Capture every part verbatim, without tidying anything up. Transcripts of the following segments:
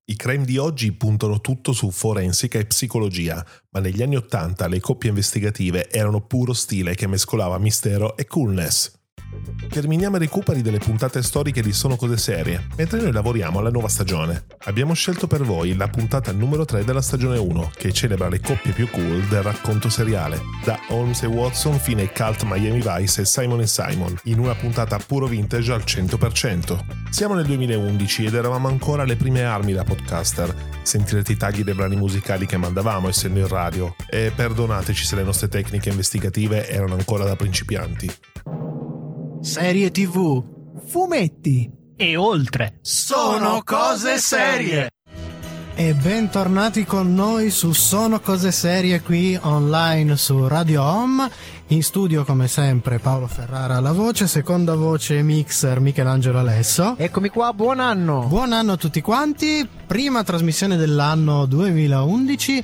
I crime di oggi puntano tutto su forensica e psicologia, ma negli anni Ottanta le coppie investigative erano puro stile che mescolava mistero e coolness. Terminiamo i recuperi delle puntate storiche di Sono Cose Serie, mentre noi lavoriamo alla nuova stagione. Abbiamo scelto per voi la puntata numero tre della stagione uno, che celebra le coppie più cool del racconto seriale, da Holmes e Watson fino ai cult Miami Vice e Simon e Simon, in una puntata puro vintage al cento per cento. Siamo nel duemilaundici ed eravamo ancora alle prime armi da podcaster. Sentirete i tagli dei brani musicali che mandavamo essendo in radio, e perdonateci se le nostre tecniche investigative erano ancora da principianti. Serie tivù, fumetti e oltre. Sono Cose Serie! E bentornati con noi su Sono Cose Serie qui online su Radio Home. In studio come sempre Paolo Ferrara alla voce, seconda voce mixer Michelangelo Alesso. Eccomi qua, buon anno! Buon anno a tutti quanti, prima trasmissione dell'anno duemilaundici.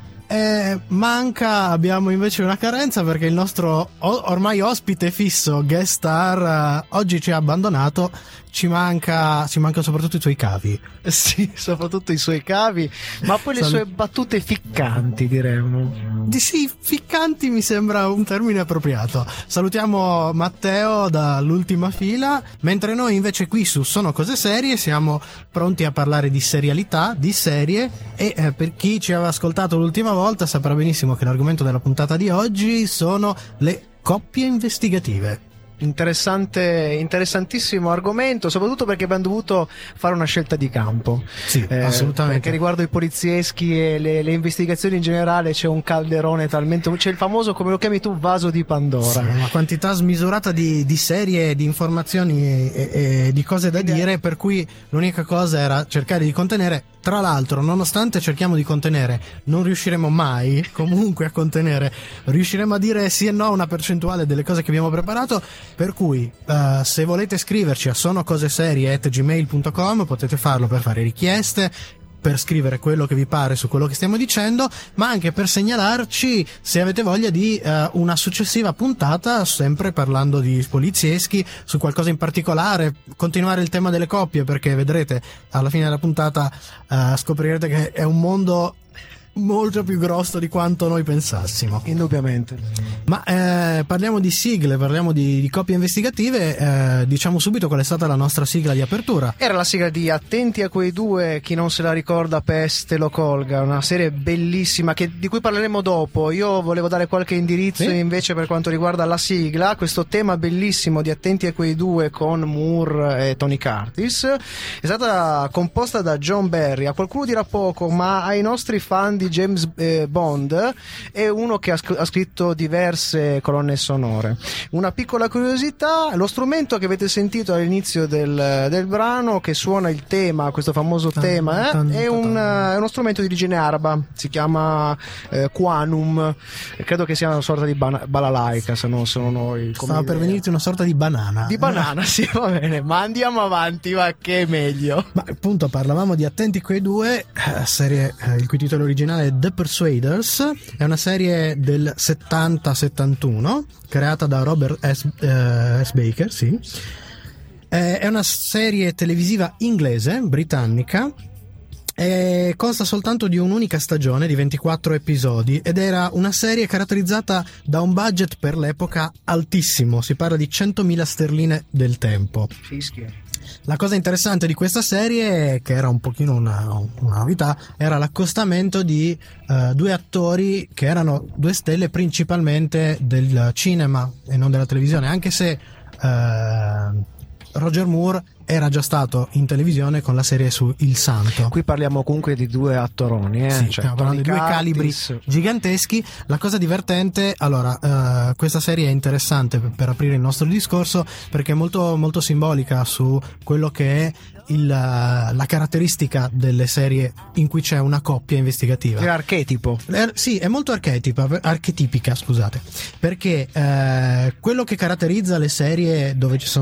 Eh, manca, abbiamo invece una carenza perché il nostro o- ormai ospite fisso, guest star, uh, oggi ci ha abbandonato. Ci manca, ci manca soprattutto i suoi cavi. Sì, soprattutto i suoi cavi, ma poi le Sal- sue battute ficcanti, diremmo. Di sì, ficcanti mi sembra un termine appropriato. Salutiamo Matteo dall'ultima fila, mentre noi invece qui su Sono Cose Serie siamo pronti a parlare di serialità, di serie e eh, per chi ci aveva ascoltato l'ultima volta saprà benissimo che l'argomento della puntata di oggi sono le coppie investigative. Interessante, interessantissimo argomento, soprattutto perché abbiamo dovuto fare una scelta di campo. Sì, eh, assolutamente. Perché riguardo i polizieschi e le, le investigazioni in generale c'è un calderone talmente, c'è il famoso, come lo chiami tu, vaso di Pandora. Sì, una quantità smisurata di, di serie, di informazioni e, e, e di cose da dire, per cui l'unica cosa era cercare di contenere. Tra l'altro, nonostante cerchiamo di contenere, non riusciremo mai comunque a contenere, riusciremo a dire sì e no a una percentuale delle cose che abbiamo preparato, per cui uh, se volete scriverci a sonocoseserie at gmail punto com potete farlo per fare richieste, per scrivere quello che vi pare su quello che stiamo dicendo, ma anche per segnalarci se avete voglia di uh, una successiva puntata, sempre parlando di polizieschi, su qualcosa in particolare, continuare il tema delle coppie, perché vedrete alla fine della puntata uh, scoprirete che è un mondo molto più grosso di quanto noi pensassimo. Indubbiamente. Ma eh, parliamo di sigle, parliamo di, di coppie investigative, eh, diciamo subito qual è stata la nostra sigla di apertura. Era la sigla di Attenti a quei due, chi non se la ricorda peste lo colga, una serie bellissima che, di cui parleremo dopo. Io volevo dare qualche indirizzo sì? invece per quanto riguarda la sigla, questo tema bellissimo di Attenti a quei due con Moore e Tony Curtis è stata composta da John Barry. A qualcuno dirà poco, ma ai nostri fan di James eh, Bond è uno che ha, sc- ha scritto diverse colonne sonore. Una piccola curiosità: lo strumento che avete sentito all'inizio del, del brano, che suona il tema, questo famoso tan, tema eh, tan, è, un, uh, è uno strumento di origine araba, si chiama eh, Quanum, credo che sia una sorta di ban- balalaica, se non sono noi. Stava per venirti una sorta di banana di banana sì, va bene, ma andiamo avanti, va, che è meglio. Ma appunto parlavamo di Attenti quei due, serie eh, il cui titolo originale The Persuaders, è una serie del settanta settantuno creata da Robert S. Uh, S. Baker, sì. È una serie televisiva inglese, britannica, e consta soltanto di un'unica stagione di ventiquattro episodi ed era una serie caratterizzata da un budget per l'epoca altissimo, si parla di centomila sterline del tempo. Fischia. La cosa interessante di questa serie, che era un pochino una, una novità, era l'accostamento di uh, due attori che erano due stelle principalmente del cinema e non della televisione, anche se uh, Roger Moore era già stato in televisione con la serie su Il Santo. Qui parliamo comunque di due attoroni, eh? Sì, cioè, stiamo parlando di due calibri giganteschi. La cosa divertente, allora, uh, questa serie è interessante per, per aprire il nostro discorso, perché è molto, molto simbolica su quello che è il, la caratteristica delle serie in cui c'è una coppia investigativa. È archetipo. Eh, sì, è molto archetipa, archetipica, scusate, perché eh, quello che caratterizza le serie dove ci sono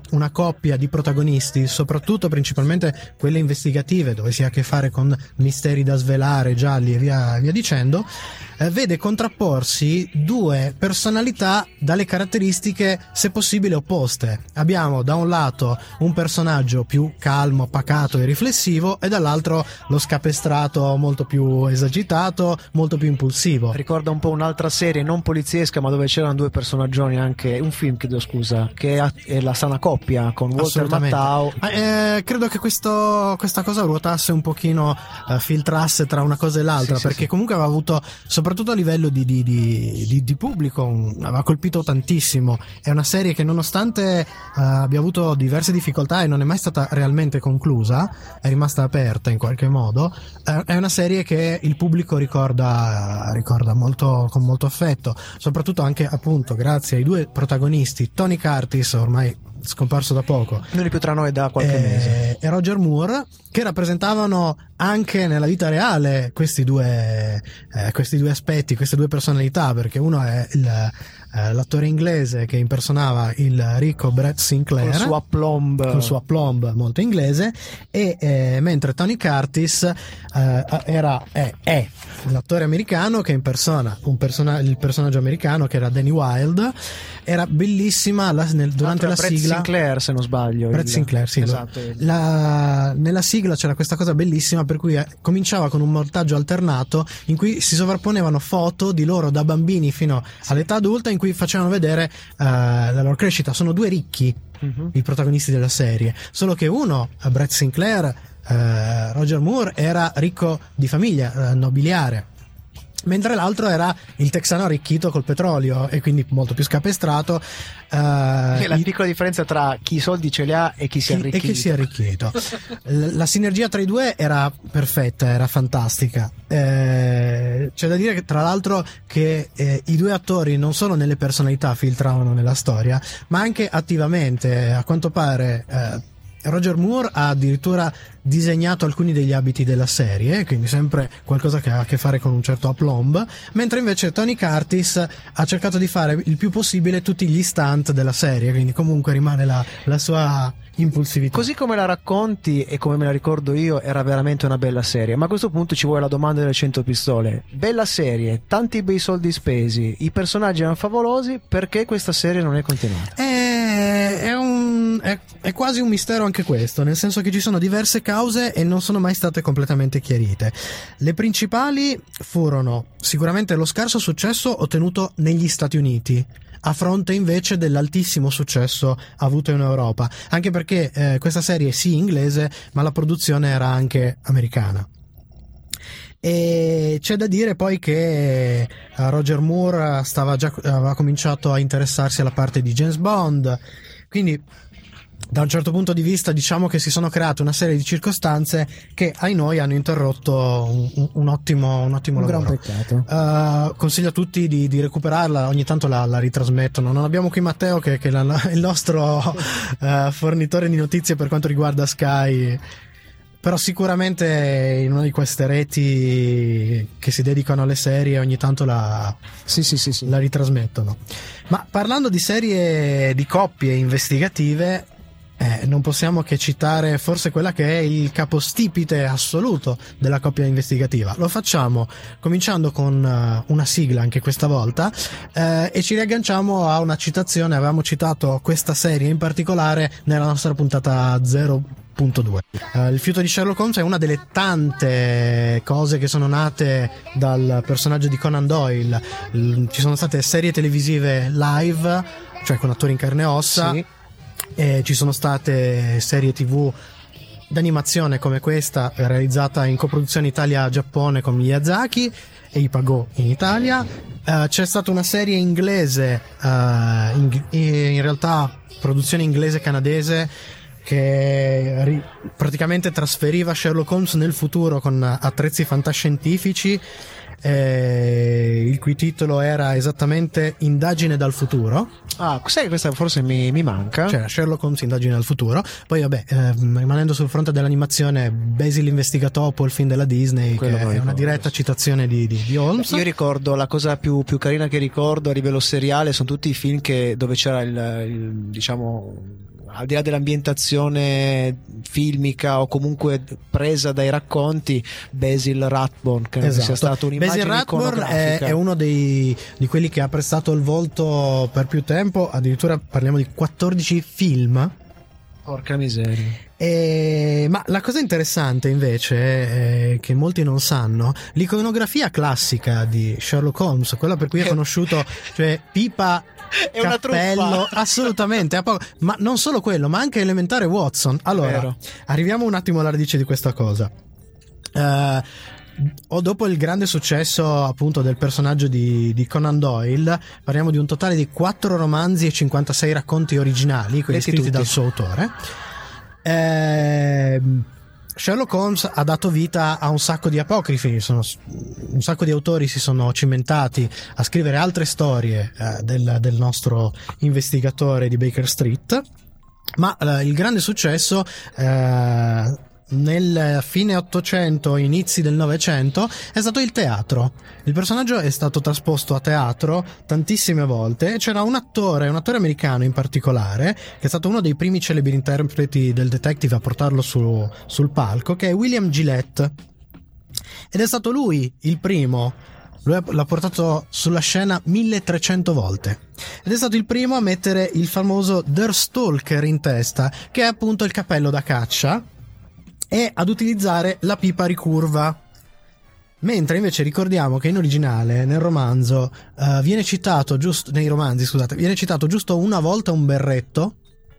una coppia di protagonisti, soprattutto principalmente quelle investigative dove si ha a che fare con misteri da svelare, gialli e via, via dicendo, eh, vede contrapporsi due personalità dalle caratteristiche se possibile opposte. Abbiamo da un lato un personaggio più calmo, pacato e riflessivo, e dall'altro lo scapestrato molto più esagitato, molto più impulsivo. Ricorda un po' un'altra serie non poliziesca, ma dove c'erano due personaggioni, anche un film, chiedo scusa, che è La sana coppia con Walter Matthau. Eh, credo che questo, questa cosa ruotasse un pochino, eh, filtrasse tra una cosa e l'altra, sì, perché sì, comunque aveva avuto, soprattutto a livello di, di, di, di, di pubblico, un, aveva colpito tantissimo. È una serie che nonostante eh, abbia avuto diverse difficoltà e non è mai stata realmente conclusa, è rimasta aperta in qualche modo, eh, è una serie che il pubblico ricorda, ricorda molto, con molto affetto, soprattutto anche appunto grazie ai due protagonisti, Tony Curtis, ormai scomparso da poco, non è più tra noi da qualche e, mese, e Roger Moore, che rappresentavano anche nella vita reale questi due eh, questi due aspetti, queste due personalità, perché uno è il, eh, l'attore inglese che impersonava il ricco Brett Sinclair con il suo aplomb con il suo aplomb molto inglese, e eh, mentre Tony Curtis eh, era è, è l'attore americano che impersona un persona- il personaggio americano che era Danny Wilde. Era bellissima la, nel, durante la Brett sigla Sinclair, se non sbaglio, Brett il... Sinclair, sì, esatto, lo, la, nella sigla c'era questa cosa bellissima per cui eh, cominciava con un montaggio alternato in cui si sovrapponevano foto di loro da bambini fino all'età adulta, in cui facevano vedere eh, la loro crescita. Sono due ricchi, uh-huh. i protagonisti della serie, solo che uno, Brett Sinclair, eh, Roger Moore, era ricco di famiglia, eh, nobiliare, mentre l'altro era il texano arricchito col petrolio e quindi molto più scapestrato. Uh, è la i... piccola differenza tra chi i soldi ce li ha e chi si è chi, arricchito. E chi si è arricchito. la, la sinergia tra i due era perfetta, era fantastica. Eh, c'è da dire che tra l'altro che eh, i due attori non solo nelle personalità filtravano nella storia, ma anche attivamente. A quanto pare eh, Roger Moore ha addirittura disegnato alcuni degli abiti della serie, quindi sempre qualcosa che ha a che fare con un certo aplomb, mentre invece Tony Curtis ha cercato di fare il più possibile tutti gli stunt della serie, quindi comunque rimane la, la sua impulsività. Così come la racconti e come me la ricordo io, era veramente una bella serie, ma a questo punto ci vuole la domanda delle cento pistole. Bella serie, tanti bei soldi spesi, i personaggi erano favolosi, perché questa serie non è continuata? È, è, un, è, è quasi un mistero anche questo, nel senso che ci sono diverse cause e non sono mai state completamente chiarite. Le principali furono sicuramente lo scarso successo ottenuto negli Stati Uniti, a fronte invece dell'altissimo successo avuto in Europa, anche perché eh, questa serie è sì inglese, ma la produzione era anche americana. E c'è da dire poi che Roger Moore stava già, aveva cominciato a interessarsi alla parte di James Bond, quindi da un certo punto di vista diciamo che si sono create una serie di circostanze che ai noi hanno interrotto un, un ottimo un ottimo un lavoro. gran peccato. Uh, consiglio a tutti di, di recuperarla, ogni tanto la, la ritrasmettono. Non abbiamo qui Matteo che, che è la, il nostro uh, fornitore di notizie per quanto riguarda Sky, però sicuramente in una di queste reti che si dedicano alle serie ogni tanto la, sì, sì, sì, sì. la ritrasmettono. Ma parlando di serie di coppie investigative, Eh, non possiamo che citare forse quella che è il capostipite assoluto della coppia investigativa. Lo facciamo cominciando con uh, una sigla anche questa volta, eh, e ci riagganciamo a una citazione. Avevamo citato questa serie in particolare nella nostra puntata zero punto due. Uh, il fiuto di Sherlock Holmes è una delle tante cose che sono nate dal personaggio di Conan Doyle. L- ci sono state serie televisive live, cioè con attori in carne e ossa, sì. E ci sono state serie tv d'animazione come questa, realizzata in coproduzione Italia-Giappone con Miyazaki e Ipago in Italia. Uh, c'è stata una serie inglese, uh, in, in realtà produzione inglese-canadese, che ri- praticamente trasferiva Sherlock Holmes nel futuro con attrezzi fantascientifici, eh, il cui titolo era esattamente Indagine dal futuro. Ah, sai che questa forse mi, mi manca? Cioè Sherlock Holmes Indagine dal futuro. Poi vabbè, eh, rimanendo sul fronte dell'animazione, Basil l'investigatopo, il film della Disney, quello che è una diretta citazione di, di, di Holmes. Io ricordo la cosa più, più carina che ricordo a livello seriale sono tutti i film che, dove c'era il, il diciamo al di là dell'ambientazione filmica o comunque presa dai racconti, Basil Rathbone, che esatto. sia stato un'immagine Basil Rathbone iconografica. È, è uno dei, di quelli che ha prestato il volto per più tempo, addirittura parliamo di quattordici film. Porca miseria. E, ma la cosa interessante invece è che molti non sanno, l'iconografia classica di Sherlock Holmes, quella per cui è conosciuto, cioè pipa, è una cappello, truffa. assolutamente, a poco. Ma non solo quello, ma anche elementare Watson. Allora, Vero. arriviamo un attimo alla radice di questa cosa. Uh, o dopo il grande successo appunto del personaggio di, di Conan Doyle, parliamo di un totale di quattro romanzi e cinquantasei racconti originali, quelli Letti scritti tutti. dal suo autore. Eh, Sherlock Holmes ha dato vita a un sacco di apocrifi, sono, un sacco di autori si sono cimentati a scrivere altre storie eh, del, del nostro investigatore di Baker Street, ma eh, il grande successo eh, nel fine ottocento, inizi del novecento, è stato il teatro. Il personaggio è stato trasposto a teatro tantissime volte. C'era un attore, un attore americano in particolare, che è stato uno dei primi celebri interpreti del detective a portarlo su, sul palco, che è William Gillette, ed è stato lui il primo. Lui l'ha portato sulla scena milletrecento volte ed è stato il primo a mettere il famoso Der Stalker in testa, che è appunto il cappello da caccia, e ad utilizzare la pipa ricurva. Mentre invece ricordiamo che in originale nel romanzo uh, viene citato giusto nei romanzi scusate viene citato giusto una volta un berretto,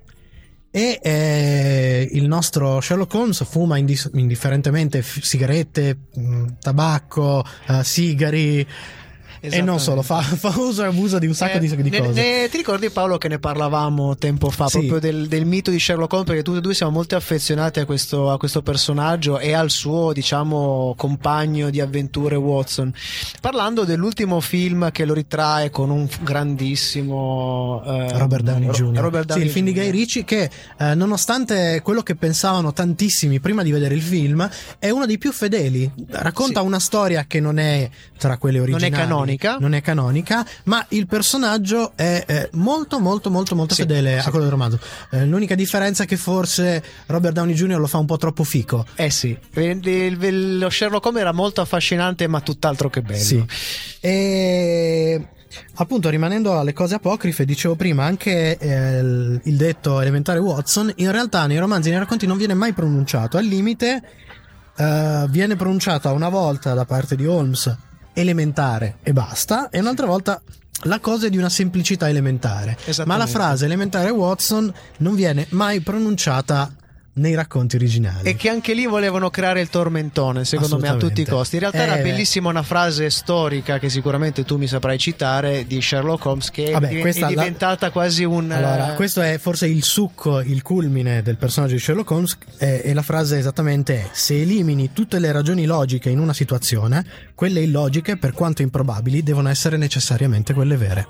e eh, il nostro Sherlock Holmes fuma indis- indifferentemente f- sigarette, mh, tabacco, uh, sigari. E non solo, fa, fa uso e abuso di un sacco eh, di, di ne, cose. Ne, ti ricordi, Paolo, che ne parlavamo tempo fa, sì. proprio del, del mito di Sherlock Holmes, perché tutti e due siamo molto affezionati a questo, a questo personaggio e al suo, diciamo, compagno di avventure Watson, parlando dell'ultimo film che lo ritrae con un grandissimo eh, Robert Downey junior Robert Downey Sì, il film di Guy Ritchie, che eh, nonostante quello che pensavano tantissimi prima di vedere il film, è uno dei più fedeli. Racconta sì. una storia che non è tra quelle originali, non è canonica non è canonica, ma il personaggio è eh, molto molto molto molto sì, fedele sì. a quello del romanzo. Eh, l'unica differenza è che forse Robert Downey junior lo fa un po' troppo fico. Eh sì, il, il, lo Sherlock Holmes era molto affascinante, ma tutt'altro che bello. Sì. E appunto, rimanendo alle cose apocrife, dicevo prima anche eh, il, il detto elementare Watson in realtà nei romanzi e nei racconti non viene mai pronunciato. Al limite eh, viene pronunciata una volta da parte di Holmes elementare e basta, e un'altra volta la cosa è di una semplicità elementare, ma la frase elementare Watson non viene mai pronunciata nei racconti originali. E che anche lì volevano creare il tormentone, secondo me, a tutti i costi. In realtà eh, era bellissima una frase storica che sicuramente tu mi saprai citare di Sherlock Holmes, che Vabbè, è, questa è diventata la... quasi un... Allora, questo è forse il succo, il culmine del personaggio di Sherlock Holmes, e, e la frase esattamente è: se elimini tutte le ragioni logiche in una situazione, quelle illogiche, per quanto improbabili, devono essere necessariamente quelle vere.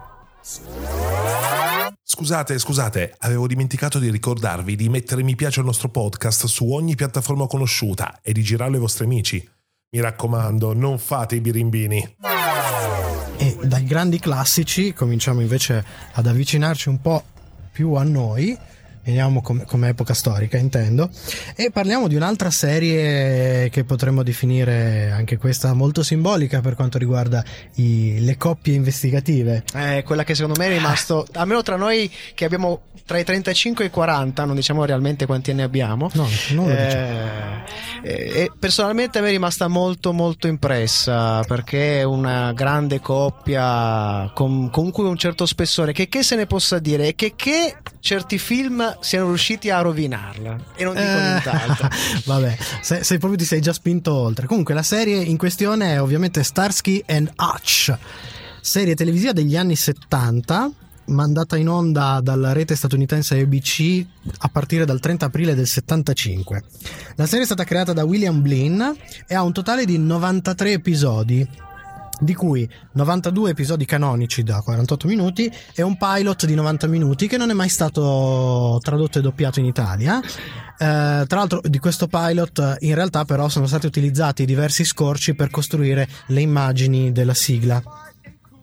Scusate, scusate, avevo dimenticato di ricordarvi di mettere mi piace al nostro podcast su ogni piattaforma conosciuta e di girarlo ai vostri amici. Mi raccomando, non fate i birimbini. E dai grandi classici cominciamo invece ad avvicinarci un po' più a noi, veniamo come, come epoca storica intendo, e parliamo di un'altra serie che potremmo definire anche questa molto simbolica per quanto riguarda i, le coppie investigative. Eh, quella che secondo me è rimasto, almeno tra noi che abbiamo tra i trentacinque e i quaranta, non diciamo realmente quanti anni abbiamo. No, non lo eh, diciamo. E personalmente a me è rimasta molto molto impressa, perché è una grande coppia con comunque un certo spessore, che che se ne possa dire, e che che certi film siano riusciti a rovinarla, e non dico eh, nient'altro. Vabbè, se, se proprio ti sei già spinto oltre. Comunque la serie in questione è ovviamente Starsky and Hutch, serie televisiva degli anni settanta, mandata in onda dalla rete statunitense A B C a partire dal trenta aprile del settantacinque. La serie è stata creata da William Blinn e ha un totale di novantatré episodi, di cui novantadue episodi canonici da quarantotto minuti e un pilot di novanta minuti che non è mai stato tradotto e doppiato in Italia. Eh, tra l'altro di questo pilot in realtà però sono stati utilizzati diversi scorci per costruire le immagini della sigla.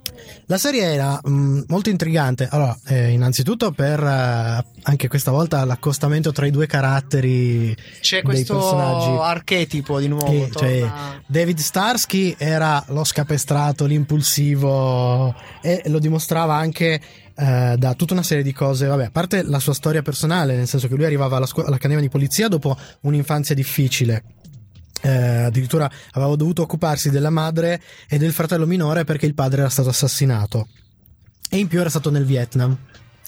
La serie era mh, molto intrigante. Allora, eh, innanzitutto per uh, anche questa volta l'accostamento tra i due caratteri. C'è dei questo personaggi. archetipo di nuovo. Che, cioè, torna... David Starsky era lo scapestrato, l'impulsivo, e lo dimostrava anche uh, da tutta una serie di cose. Vabbè, a parte la sua storia personale, nel senso che lui arrivava alla scu- all'accademia di polizia dopo un'infanzia difficile. Eh, addirittura aveva dovuto occuparsi della madre e del fratello minore perché il padre era stato assassinato, e in più era stato nel Vietnam.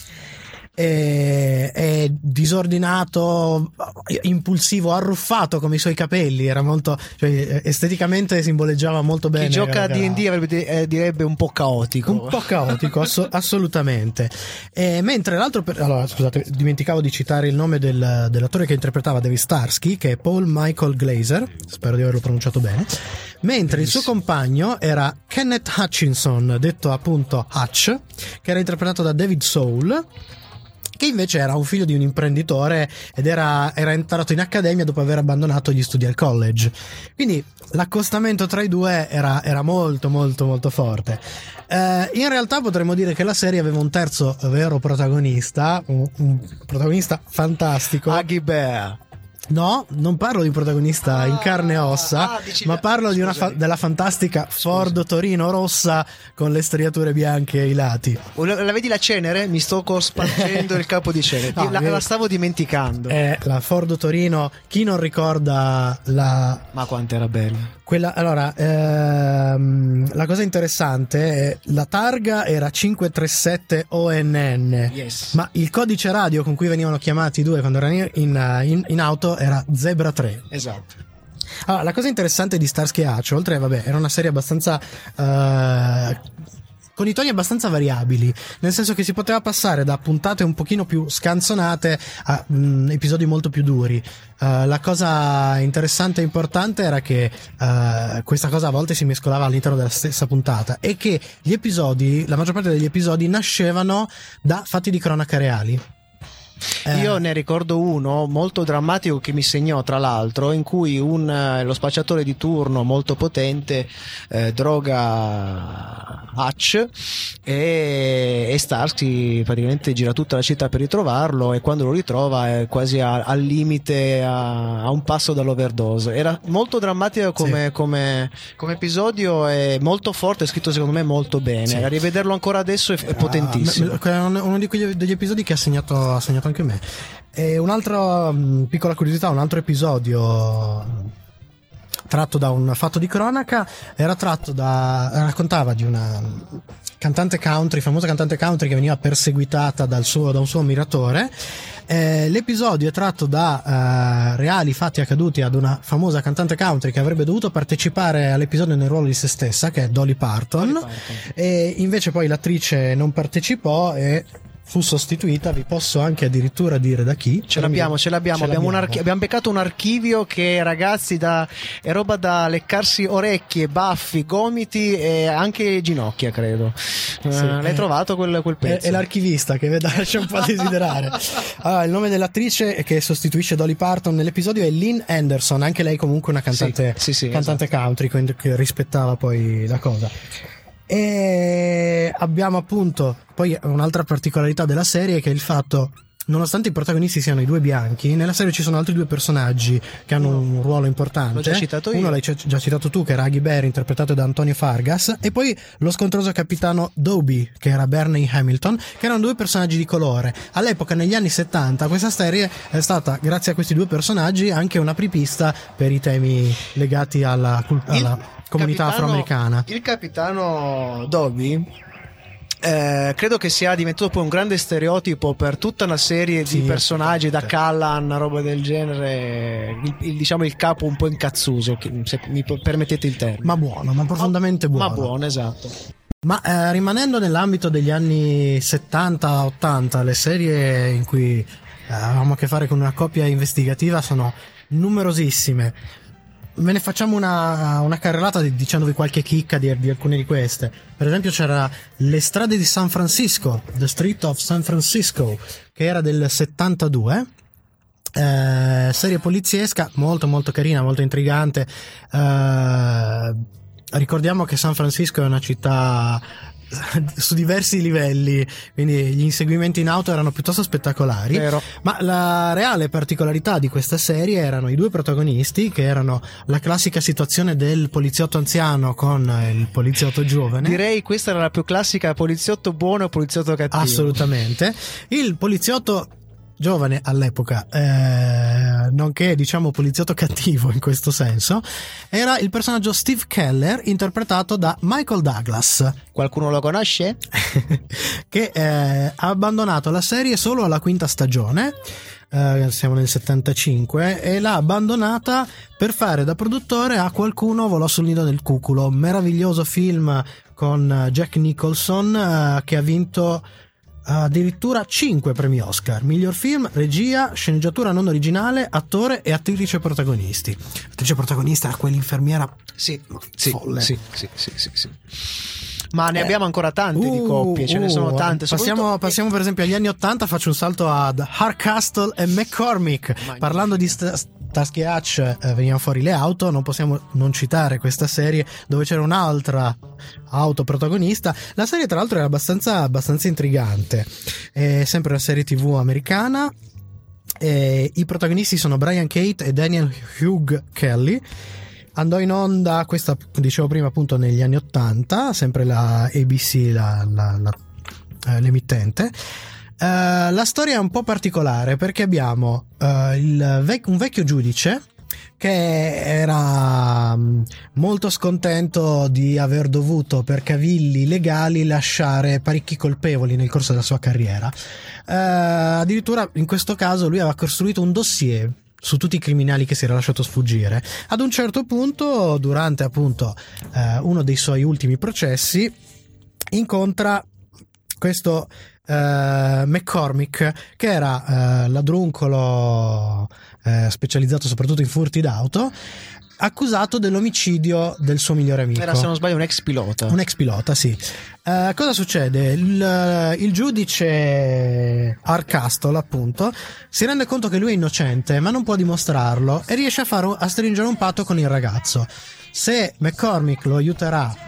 È, è disordinato, impulsivo, arruffato come i suoi capelli, era molto, cioè, esteticamente simboleggiava molto bene. Chi gioca a era, D and D avrebbe, eh, direbbe un po' caotico. un po' caotico, ass- assolutamente. E mentre l'altro per- allora scusate, dimenticavo di citare il nome del, dell'attore che interpretava David Starsky, che è Paul Michael Glaser, spero di averlo pronunciato bene, mentre il suo compagno era Kenneth Hutchinson, detto appunto Hutch, che era interpretato da David Soul, che invece era un figlio di un imprenditore ed era, era entrato in accademia dopo aver abbandonato gli studi al college. Quindi l'accostamento tra i due era, era molto molto molto forte. Eh, in realtà potremmo dire che la serie aveva un terzo vero protagonista, un, un protagonista fantastico. Huggy Bear. No, non parlo di un protagonista Ah, in carne e ossa, ah, dici- ma parlo di una fa- della fantastica Ford Torino rossa con le striature bianche ai lati. La, la vedi la cenere? Mi sto spargendo il capo di cenere. No, la, eh, la stavo dimenticando. È la Ford Torino. Chi non ricorda la Ma quanto era bella. quella allora ehm, la cosa interessante è la targa era cinque tre sette O N N, Yes. ma il codice radio con cui venivano chiamati i due quando erano in, in, in auto era Zebra tre. Esatto. Allora, la cosa interessante di Starsky e Hutch, oltre vabbè, era una serie abbastanza eh, con i toni abbastanza variabili, nel senso che si poteva passare da puntate un pochino più scanzonate a mh, episodi molto più duri. Uh, la cosa interessante e importante era che uh, questa cosa a volte si mescolava all'interno della stessa puntata, e che gli episodi, la maggior parte degli episodi nascevano da fatti di cronaca reali. Eh. Io ne ricordo uno molto drammatico che mi segnò, tra l'altro, in cui un, eh, lo spacciatore di turno molto potente eh, droga Hutch e, e Starsky praticamente gira tutta la città per ritrovarlo, e quando lo ritrova è quasi a, al limite, a, a un passo dall'overdose. Era molto drammatico come, Sì. come, come episodio, e molto forte, scritto secondo me molto bene. Sì. A rivederlo ancora adesso è, è potentissimo. Ah, me- me- uno di quegli degli episodi che ha segnato, ha segnato anche me. E un'altra mh, piccola curiosità, un altro episodio mh, tratto da un fatto di cronaca era tratto da raccontava di una cantante country, famosa cantante country, che veniva perseguitata dal suo, da un suo ammiratore. Eh, l'episodio è tratto da eh, reali fatti accaduti ad una famosa cantante country che avrebbe dovuto partecipare all'episodio nel ruolo di se stessa, che è Dolly Parton, Dolly Parton. E invece poi l'attrice non partecipò e fu sostituita. Vi posso anche addirittura dire da chi. Ce l'abbiamo, ce l'abbiamo, Ce abbiamo, un l'abbiamo. archi- abbiamo beccato un archivio che, ragazzi, da, è roba da leccarsi orecchie, baffi, gomiti e anche ginocchia, credo. Eh, Sì, l'hai eh, trovato quel, quel È, pezzo? è l'archivista che vede, lascia un po' a desiderare. Allora, il nome dell'attrice che sostituisce Dolly Parton nell'episodio è Lynn Anderson, anche lei comunque una cantante, Sì, sì, sì, cantante esatto. country, quindi che rispettava poi la cosa. E abbiamo appunto poi un'altra particolarità della serie, che è il fatto, nonostante i protagonisti siano i due bianchi, nella serie ci sono altri due personaggi che hanno un ruolo importante. L'ho già citato io. Uno l'hai c- già citato tu, che era Huggy Bear, interpretato da Antonio Fargas, e poi lo scontroso capitano Dobie, che era Bernie Hamilton, che erano due personaggi di colore. All'epoca, negli anni settanta, questa serie è stata, grazie a questi due personaggi, anche una apripista per i temi legati alla, cult- alla comunità capitano- afroamericana. Il capitano Dobby eh, credo che sia diventato poi un grande stereotipo per tutta una serie Sì, di personaggi, da assolutamente. Callan, roba del genere, il, il- diciamo il capo un po' incazzuso, che- se mi permettete il termine. Ma buono, ma profondamente buono. Ma buono, esatto. Ma eh, rimanendo nell'ambito degli anni settanta ottanta, le serie in cui eh, avevamo a che fare con una coppia investigativa sono numerosissime. Ve ne facciamo una, una carrellata di- dicendovi qualche chicca di, di alcune di queste. Per esempio c'era Le strade di San Francisco, The Street of San Francisco, che era del settantadue. Eh, serie poliziesca molto molto carina, molto intrigante. Eh, ricordiamo che San Francisco è una città su diversi livelli, quindi gli inseguimenti in auto erano piuttosto spettacolari. Vero. Ma la reale particolarità di questa serie erano i due protagonisti, che erano la classica situazione del poliziotto anziano con il poliziotto giovane. Direi questa era la più classica, poliziotto buono e poliziotto cattivo. Assolutamente. Il poliziotto giovane all'epoca, eh, nonché diciamo poliziotto cattivo in questo senso, era il personaggio Steve Keller, interpretato da Michael Douglas. Qualcuno lo conosce? Che eh, ha abbandonato la serie solo alla quinta stagione, eh, siamo nel settantacinque, e l'ha abbandonata per fare da produttore a Qualcuno volò sul nido del cuculo, meraviglioso film con Jack Nicholson, eh, che ha vinto addirittura cinque premi Oscar: miglior film, regia, sceneggiatura non originale, attore e attrice protagonisti. Attrice protagonista era quell'infermiera Sì, sì, folle. sì, sì, sì, sì, sì. Ma ne Eh, abbiamo ancora tante di uh, coppie, ce ne uh, sono tante. Passiamo, soprattutto- passiamo per esempio agli anni ottanta, faccio un salto ad Hardcastle e McCormick. Magnifico. Parlando di st- Starsky e Hutch, eh, venivano fuori le auto, non possiamo non citare questa serie dove c'era un'altra auto protagonista. La serie tra l'altro era abbastanza, abbastanza intrigante, è sempre una serie tv americana. E i protagonisti sono Brian Cate e Daniel Hugh Kelly. Andò in onda, questa dicevo prima, appunto negli anni ottanta, sempre la A B C, la, la, la, eh, l'emittente. Uh, la storia è un po' particolare perché abbiamo uh, il vec- un vecchio giudice che era um, molto scontento di aver dovuto, per cavilli legali, lasciare parecchi colpevoli nel corso della sua carriera. Uh, addirittura in questo caso lui aveva costruito un dossier su tutti i criminali che si era lasciato sfuggire. Ad un certo punto, durante appunto uh, uno dei suoi ultimi processi, incontra questo Uh, McCormick, che era uh, ladruncolo uh, specializzato soprattutto in furti d'auto, accusato dell'omicidio del suo migliore amico. Era, se non sbaglio, un ex pilota. Un ex pilota, sì. Uh, cosa succede? Il, il giudice Hardcastle, appunto, si rende conto che lui è innocente, ma non può dimostrarlo, e riesce a, fare, a stringere un patto con il ragazzo. Se McCormick lo aiuterà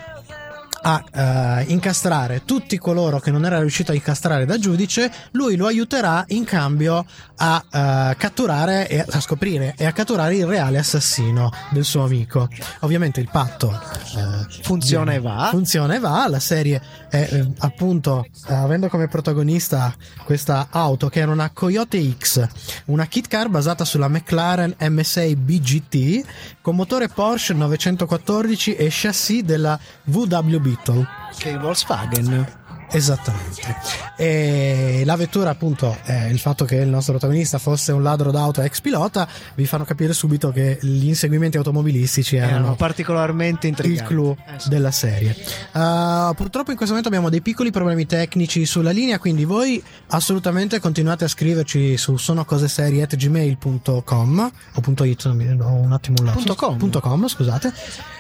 a uh, incastrare tutti coloro che non era riuscito a incastrare da giudice, lui lo aiuterà in cambio a uh, catturare e a scoprire e a catturare il reale assassino del suo amico. Ovviamente il patto uh, Funziona e va. Funziona e va. La serie è eh, appunto, eh, avendo come protagonista questa auto che era una Coyote X, una kit car basata sulla McLaren M sei B G T con motore Porsche novecentoquattordici e chassis della V W Beetle, Che è Volkswagen. esattamente. E la vettura, appunto, eh, il fatto che il nostro protagonista fosse un ladro d'auto ex pilota vi fanno capire subito che gli inseguimenti automobilistici erano, Erano particolarmente il intriganti. clou Eh, sì. della serie. Uh, purtroppo in questo momento abbiamo dei piccoli problemi tecnici sulla linea, quindi voi assolutamente continuate a scriverci su sonocoseserie at gmail punto com o punto it, non mi- ho un attimo un lapsus. Punto com. Punto com, scusate.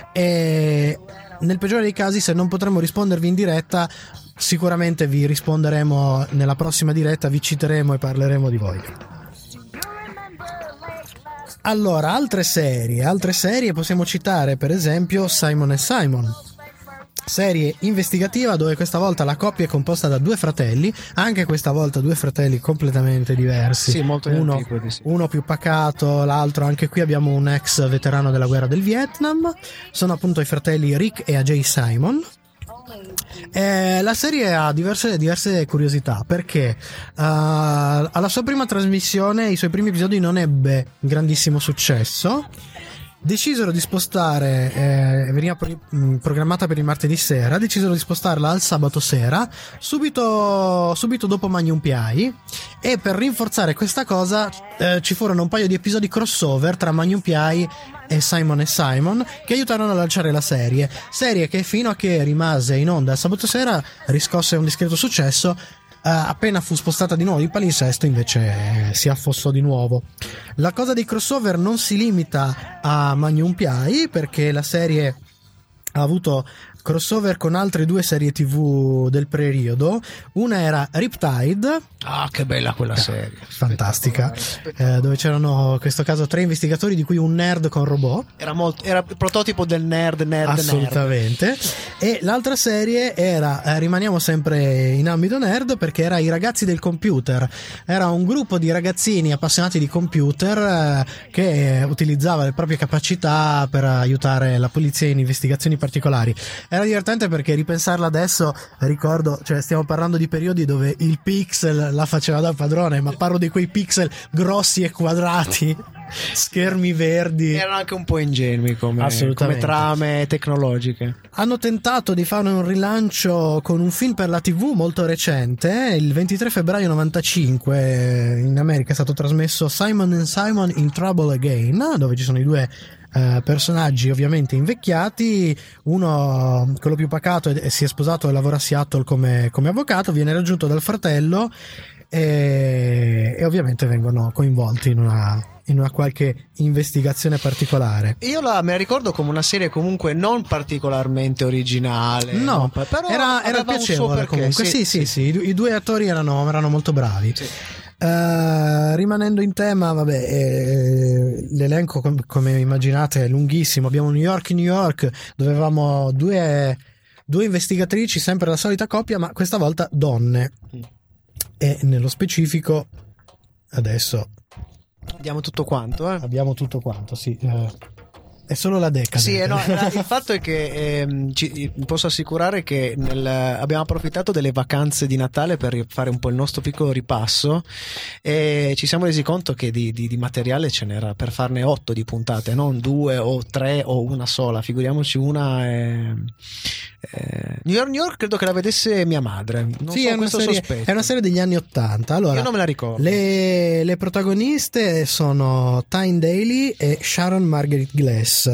E nel peggiore dei casi, se non potremo rispondervi in diretta, sicuramente vi risponderemo nella prossima diretta, vi citeremo e parleremo di voi. Allora, altre serie, altre serie possiamo citare per esempio Simon e Simon, serie investigativa dove questa volta la coppia è composta da due fratelli, anche questa volta due fratelli completamente diversi. Sì, molto uno, antiquati, sì. uno più pacato, l'altro, anche qui abbiamo un ex veterano della guerra del Vietnam. Sono appunto i fratelli Rick e A J Simon. Eh, la serie ha diverse, diverse curiosità perché uh, alla sua prima trasmissione i suoi primi episodi non ebbe grandissimo successo. Decisero di spostare, eh, veniva pro- mh, programmata per il martedì sera, decisero di spostarla al sabato sera, subito, subito dopo Magnum P I, e per rinforzare questa cosa eh, ci furono un paio di episodi crossover tra Magnum P I e Simon e Simon che aiutarono a lanciare la serie, serie che fino a che rimase in onda il sabato sera riscosse un discreto successo. Uh, appena fu spostata di nuovo il palinsesto invece eh, si affossò di nuovo. La cosa dei crossover non si limita a Magnum P I perché la serie ha avuto crossover con altre due serie tv del periodo. Una era Riptide. Ah, che bella quella serie, fantastica, eh, dove c'erano in questo caso tre investigatori di cui un nerd con robot. Era molto, era il prototipo del nerd nerd assolutamente nerd. E l'altra serie era, eh, rimaniamo sempre in ambito nerd, perché era I ragazzi del computer. Era un gruppo di ragazzini appassionati di computer eh, che utilizzava le proprie capacità per aiutare la polizia in investigazioni particolari. Era divertente perché ripensarla adesso, ricordo, cioè stiamo parlando di periodi dove il pixel la faceva da padrone, ma parlo di quei pixel grossi e quadrati, schermi verdi. Erano anche un po' ingenui come, come trame tecnologiche. Hanno tentato di fare un rilancio con un film per la tivù molto recente. Il ventitré febbraio novantacinque in America è stato trasmesso Simon and Simon in Trouble Again, dove ci sono i due Uh, personaggi ovviamente invecchiati. Uno, quello più pacato, e si è sposato e lavora a Seattle come, come avvocato, viene raggiunto dal fratello e, e ovviamente vengono coinvolti in una, in una qualche investigazione particolare. Io la, me la ricordo come una serie comunque non particolarmente originale, no, non, però era, era piacevole comunque. Sì, sì, sì, sì, sì. I, i due attori erano, erano molto bravi. Sì. Uh, rimanendo in tema, vabbè, eh, l'elenco com- come immaginate è lunghissimo. Abbiamo New York, New York, dove avevamo due, due investigatrici, sempre la solita coppia, ma questa volta donne. E nello specifico, adesso abbiamo tutto quanto, eh? abbiamo tutto quanto, sì. Uh, È solo la decade. Sì, no, il fatto è che ehm, ci, posso assicurare che nel, abbiamo approfittato delle vacanze di Natale per fare un po' il nostro piccolo ripasso e ci siamo resi conto che di, di, di materiale ce n'era per farne otto di puntate, non due o tre o una sola, figuriamoci una. E, e... New York, New York credo che la vedesse mia madre. Non sì, so, è, una serie, è una serie degli anni Ottanta. Allora, io non me la ricordo. Le, le protagoniste sono Tyne Daly e Sharon Margaret Glass. Uh,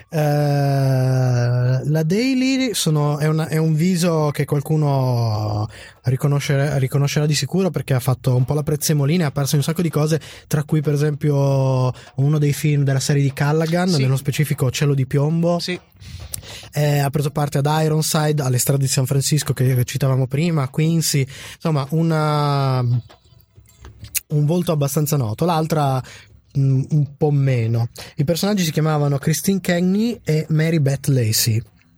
la Daily sono, è, una, è un viso che qualcuno riconoscerà, riconoscerà di sicuro, perché ha fatto un po' la prezzemolina, ha perso un sacco di cose, tra cui per esempio uno dei film della serie di Callaghan, sì. Nello specifico Cielo di piombo. Sì. Eh, ha preso parte ad Ironside, alle strade di San Francisco che, che citavamo prima, Quincy, insomma una, un volto abbastanza noto. L'altra un po' meno. I personaggi si chiamavano Christine Cagney e Mary Beth Lacey.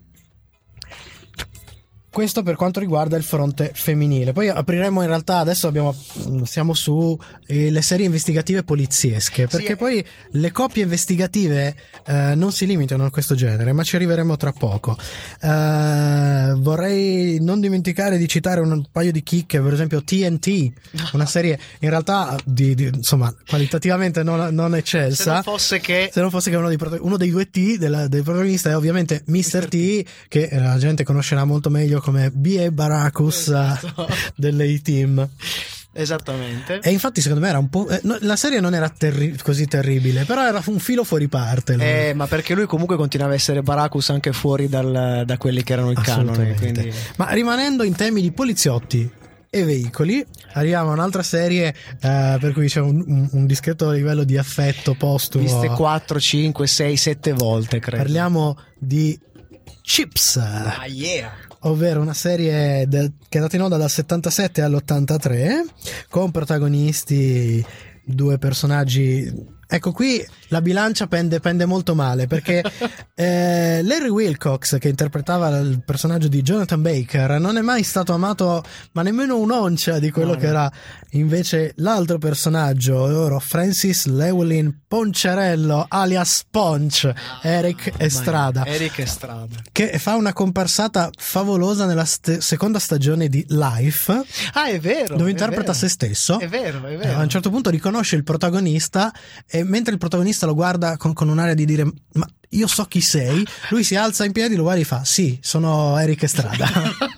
Questo per quanto riguarda il fronte femminile. Poi apriremo, in realtà adesso abbiamo, siamo su eh, le serie investigative poliziesche, perché sì, poi le coppie investigative eh, non si limitano a questo genere, ma ci arriveremo tra poco. Eh, vorrei non dimenticare di citare un paio di chicche, per esempio T N T, una serie in realtà di, di, insomma qualitativamente non, non eccelsa. Se non fosse che, se non fosse che uno, dei, uno dei due T della, del protagonista è ovviamente mister T, che la gente conoscerà molto meglio come B A Baracus, esatto, dell'A-Team. Esattamente. E infatti secondo me era un po', eh, no, la serie non era terri- così terribile, però era un filo fuori parte. Eh, ma perché lui comunque continuava a essere Baracus anche fuori dal, da quelli che erano il canone. Quindi... Ma rimanendo in temi di poliziotti e veicoli, arriviamo a un'altra serie eh, per cui c'è un, un, un discreto livello di affetto postumo. Viste quattro, cinque, sei, sette volte, credo. Parliamo di Chips. Ah, yeah. Ovvero una serie del, che è andata in onda dal settantasette all'ottantatré, con protagonisti due personaggi. Ecco, qui la bilancia pende, pende molto male, perché eh, Larry Wilcox, che interpretava il personaggio di Jonathan Baker, non è mai stato amato ma nemmeno un'oncia di quello no, che no. era invece l'altro personaggio, ovvero Francis Llewellyn Poncherello alias Ponch, ah, Eric Estrada, Eric Estrada, che fa una comparsata favolosa nella st- seconda stagione di Life. Ah, è vero, dove è interpreta vero. se stesso. È vero, è vero. Eh, a un certo punto riconosce il protagonista e mentre il protagonista lo guarda con, con un'aria di dire ma io so chi sei, lui si alza in piedi, lo guarda e fa sì, sono Eric Estrada.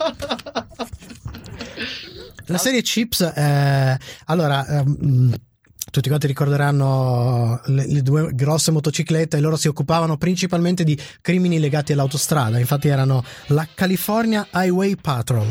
La serie Chips, eh, allora ehm, tutti quanti ricorderanno le, le due grosse motociclette, e loro si occupavano principalmente di crimini legati all'autostrada. Infatti erano la California Highway Patrol,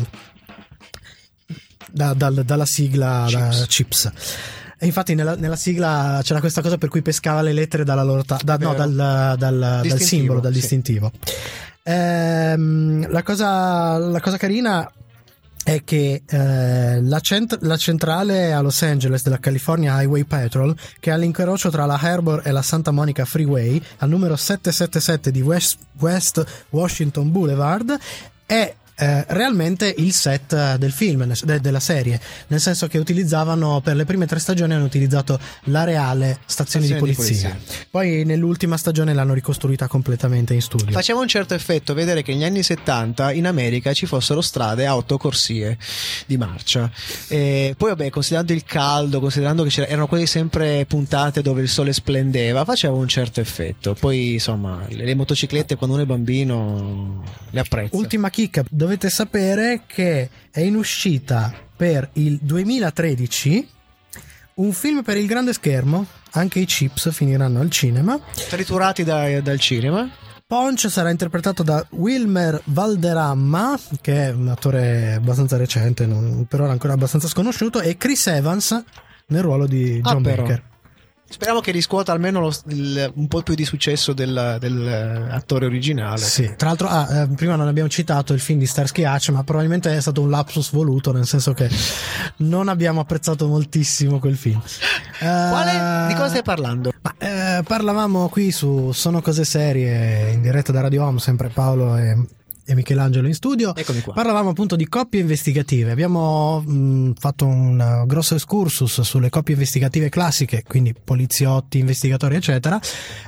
da, dal, dalla sigla Chips. Da Chips. E infatti nella, nella sigla c'era questa cosa per cui pescava le lettere dalla loro ta- da, no, dal, dal, dal simbolo, dal sì. distintivo. Ehm, la cosa la cosa carina è che eh, la, cent- la centrale a Los Angeles della California Highway Patrol, che è all'incrocio tra la Harbor e la Santa Monica Freeway, al numero settecentosettantasette di West, West Washington Boulevard, è Eh, realmente il set del film, de- della serie, nel senso che utilizzavano per le prime tre stagioni hanno utilizzato la reale stazione, stazione di, polizia. di polizia, poi nell'ultima stagione l'hanno ricostruita completamente in studio. Faceva un certo effetto vedere che negli anni settanta in America ci fossero strade a otto corsie di marcia, e poi vabbè, considerando il caldo, considerando che erano quelle sempre puntate dove il sole splendeva, faceva un certo effetto. Poi insomma le, le motociclette quando uno è bambino le apprezza. Ultima chicca, dovete sapere che è in uscita per il duemilatredici un film per il grande schermo, anche i chips finiranno al cinema, triturati da, dal cinema. Ponch sarà interpretato da Wilmer Valderrama, che è un attore abbastanza recente, non, per ora ancora abbastanza sconosciuto, e Chris Evans nel ruolo di John ah, Baker. Speriamo che riscuota almeno lo, il, un po' più di successo del, del attore originale. Sì, tra l'altro ah, eh, prima non abbiamo citato il film di Starsky Hutch, ma probabilmente è stato un lapsus voluto, nel senso che non abbiamo apprezzato moltissimo quel film. Quale? Di cosa stai parlando? Ma, eh, parlavamo qui su Sono Cose Serie in diretta da Radio Home, sempre Paolo e e Michelangelo in studio. Eccomi qua. Parlavamo appunto di coppie investigative. Abbiamo mh, fatto un grosso excursus sulle coppie investigative classiche, quindi poliziotti, investigatori eccetera,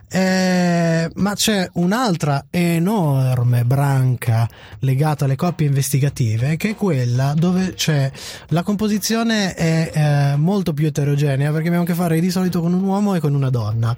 eh, ma c'è un'altra enorme branca legata alle coppie investigative, che è quella dove c'è la composizione è eh, molto più eterogenea, perché abbiamo a che fare di solito con un uomo e con una donna.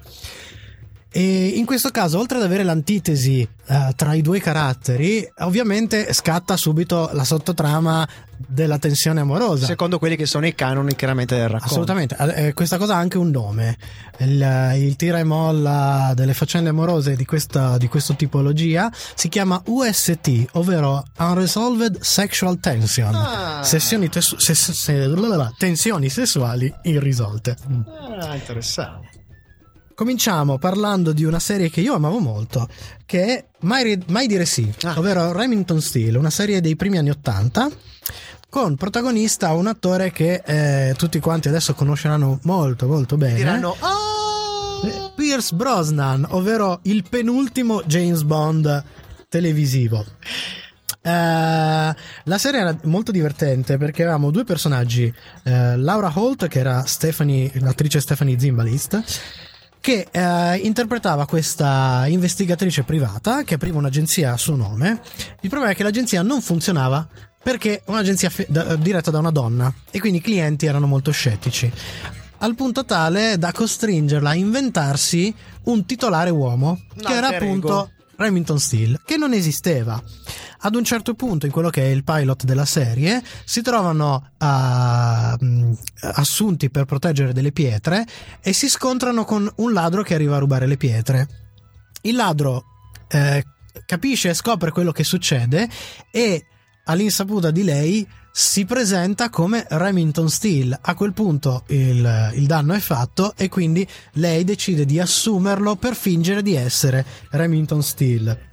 E in questo caso, oltre ad avere l'antitesi uh, tra i due caratteri, ovviamente scatta subito la sottotrama della tensione amorosa, secondo quelli che sono i canoni chiaramente del racconto. Assolutamente, eh, questa cosa ha anche un nome, il, il tira e molla delle faccende amorose di questa di questa tipologia si chiama U S T, ovvero Unresolved Sexual Tension, ah. sessioni tesu- se- se- tensioni sessuali irrisolte. Ah, interessante. Cominciamo parlando di una serie che io amavo molto, che è Mai, Mai dire sì, ah. ovvero Remington Steele, una serie dei primi anni ottanta, con protagonista un attore che eh, tutti quanti adesso conosceranno molto molto bene. Diranno oh! Pierce Brosnan, ovvero il penultimo James Bond televisivo. Uh, la serie era molto divertente perché avevamo due personaggi, uh, Laura Holt, che era Stephanie, l'attrice Stephanie Zimbalist, che eh, interpretava questa investigatrice privata che apriva un'agenzia a suo nome. Il problema è che l'agenzia non funzionava perché è un'agenzia fe- da, diretta da una donna, e quindi i clienti erano molto scettici, al punto tale da costringerla a inventarsi un titolare uomo, no, che era appunto Remington Steele, che non esisteva. Ad un certo punto, in quello che è il pilot della serie, si trovano uh, assunti per proteggere delle pietre e si scontrano con un ladro che arriva a rubare le pietre. Il ladro eh, capisce e scopre quello che succede, e all'insaputa di lei si presenta come Remington Steele. A quel punto il, il danno è fatto, e quindi lei decide di assumerlo per fingere di essere Remington Steele.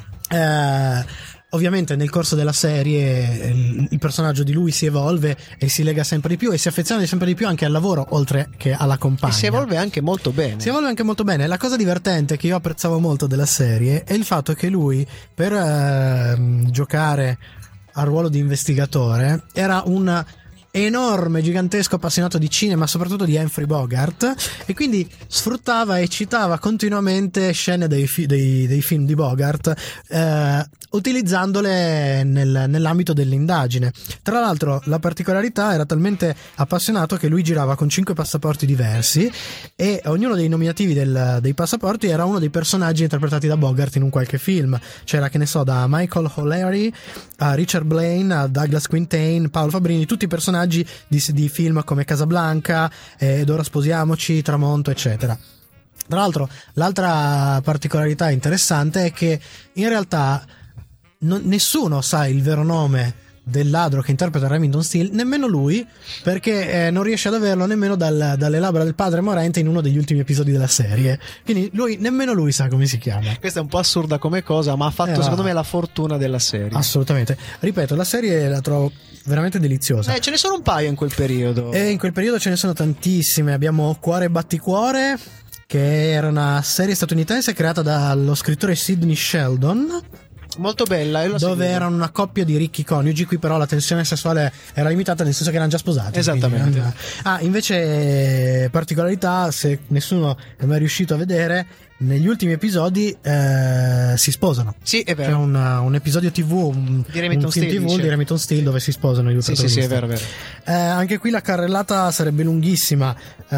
Eh, Ovviamente nel corso della serie il, il personaggio di lui si evolve e si lega sempre di più e si affeziona sempre di più anche al lavoro, oltre che alla compagna. E si evolve anche molto bene. Si evolve anche molto bene. La cosa divertente che io apprezzavo molto della serie è il fatto che lui, per eh, giocare al ruolo di investigatore, era un enorme, gigantesco appassionato di cinema, soprattutto di Humphrey Bogart, e quindi sfruttava e citava continuamente scene dei, fi- dei, dei film di Bogart, eh, utilizzandole nel, nell'ambito dell'indagine. Tra l'altro la particolarità, era talmente appassionato che lui girava con cinque passaporti diversi, e ognuno dei nominativi del, dei passaporti era uno dei personaggi interpretati da Bogart in un qualche film. C'era, che ne so, da Michael O'Leary a Richard Blaine a Douglas Quintain, Paolo Fabrini, tutti i personaggi Di, di film come Casablanca, eh, Ed ora sposiamoci, Tramonto, eccetera. Tra l'altro, l'altra particolarità interessante è che in realtà non, nessuno sa il vero nome del ladro che interpreta Remington Steele, nemmeno lui, perché eh, non riesce ad averlo nemmeno dal, dalle labbra del padre morente in uno degli ultimi episodi della serie, quindi lui, nemmeno lui sa come si chiama. Questa è un po' assurda come cosa, ma ha fatto Eh, secondo va. me la fortuna della serie. Assolutamente, ripeto, la serie la trovo veramente deliziosa. Eh, ce ne sono un paio in quel periodo. E in quel periodo ce ne sono tantissime. Abbiamo Cuore e Batticuore, che era una serie statunitense creata dallo scrittore Sidney Sheldon, Molto bella, io l'ho dove seguita. erano una coppia di ricchi coniugi. Qui però la tensione sessuale era limitata, nel senso che erano già sposati. Esattamente. Quindi, ah, invece, particolarità, se nessuno è mai riuscito a vedere, negli ultimi episodi eh, si sposano. Sì, è C'è vero. un, un episodio tivù, un, Di Remington un film Steele, tivù dice. di Remington Steele dove si sposano i due Sì, sì, sì, protagonisti. è vero, è vero. Eh, anche qui la carrellata sarebbe lunghissima,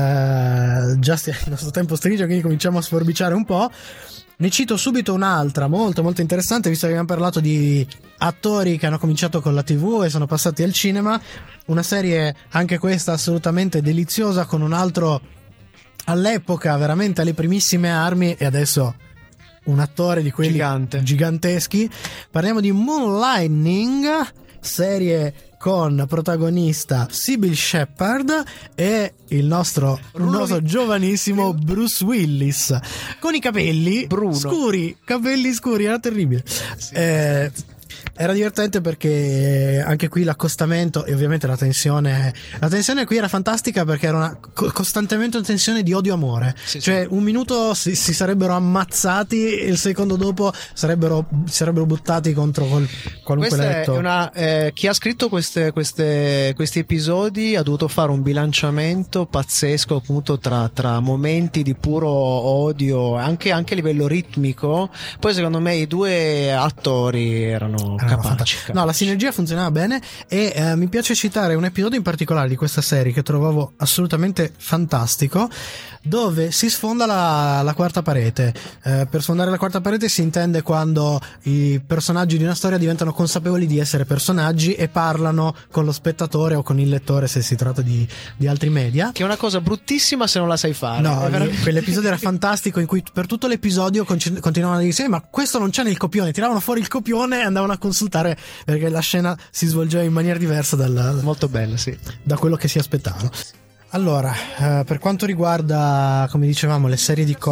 eh, già sti- il nostro tempo stringe, quindi cominciamo a sforbiciare un po'. Ne cito subito un'altra molto molto interessante, visto che abbiamo parlato di attori che hanno cominciato con la tivù e sono passati al cinema. Una serie anche questa assolutamente deliziosa, con un altro all'epoca veramente alle primissime armi e adesso un attore di quelli Gigante. giganteschi. Parliamo di Moonlighting, serie con protagonista Sybil Shepherd e il nostro, il Bruno nostro Di- giovanissimo Bruce Willis, con i capelli Bruno. scuri, capelli scuri, era terribile. Eh, era divertente perché anche qui l'accostamento e ovviamente la tensione la tensione qui era fantastica, perché era una, co- costantemente una tensione di odio-amore. Sì, Cioè un minuto si, si sarebbero ammazzati e il secondo dopo sarebbero, si sarebbero buttati contro qual- qualunque Questa letto. è una, eh, chi ha scritto queste, queste, questi episodi ha dovuto fare un bilanciamento pazzesco, appunto, tra, tra momenti di puro odio, anche, anche a livello ritmico. Poi secondo me i due attori erano Erano capaci, fanta- No, la sinergia funzionava bene e eh, mi piace citare un episodio in particolare di questa serie che trovavo assolutamente fantastico, dove si sfonda la, la quarta parete. Eh, per sfondare la quarta parete si intende quando i personaggi di una storia diventano consapevoli di essere personaggi e parlano con lo spettatore o con il lettore, se si tratta di, di altri media. che è una cosa bruttissima se non la sai fare. No, È veramente- quell'episodio era fantastico, in cui per tutto l'episodio con- continuavano a dire "Sì, ma questo non c'è nel copione", tiravano fuori il copione e andavano a consultare, perché la scena si svolgeva in maniera diversa dal, molto bella, sì. da quello che si aspettavano. Allora, eh, per quanto riguarda, come dicevamo, le serie di